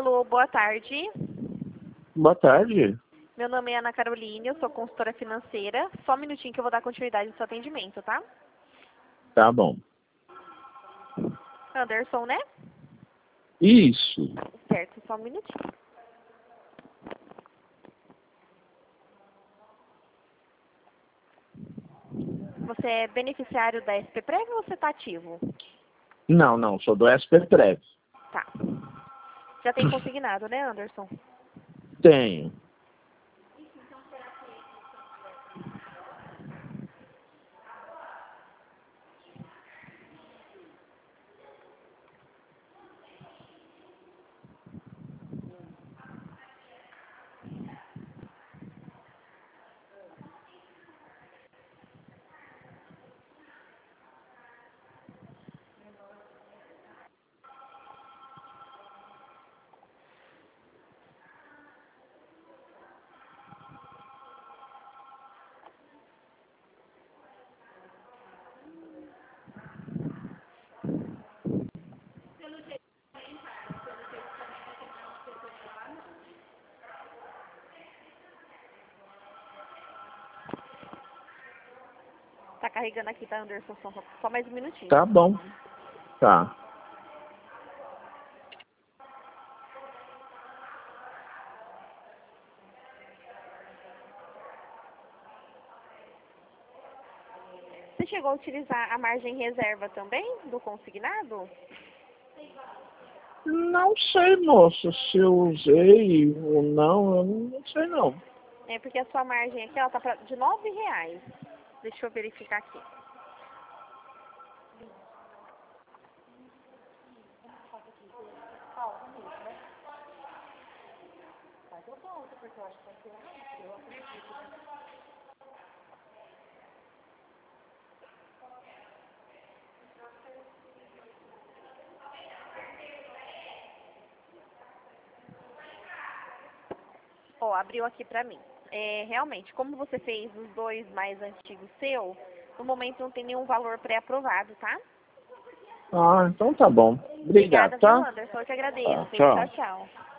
Alô, boa tarde. Boa tarde. Meu nome é Ana Caroline, eu sou consultora financeira. Só um minutinho que eu vou dar continuidade no seu atendimento, tá? Tá bom. Anderson, né? Isso. Certo, só um minutinho. Você é beneficiário da SPPrev ou você está ativo? Não, sou do SPPrev. Tá. Já tem consignado, né, Anderson? Tenho. Tá carregando aqui, tá, Anderson? Só mais um minutinho. Tá bom. Tá. Você chegou a utilizar a margem reserva também do consignado? Não sei, moça, se eu usei ou não, eu não sei não. É porque a sua margem aqui, ela tá de R$ 9. Deixa eu verificar aqui. Ó, abriu aqui pra mim. Realmente, como você fez os dois mais antigos seu, no momento não tem nenhum valor pré-aprovado, tá? Ah, então tá bom. Obrigado, Obrigada, viu, tá? Anderson? Eu que agradeço. Tá, tchau. Tchau, tchau.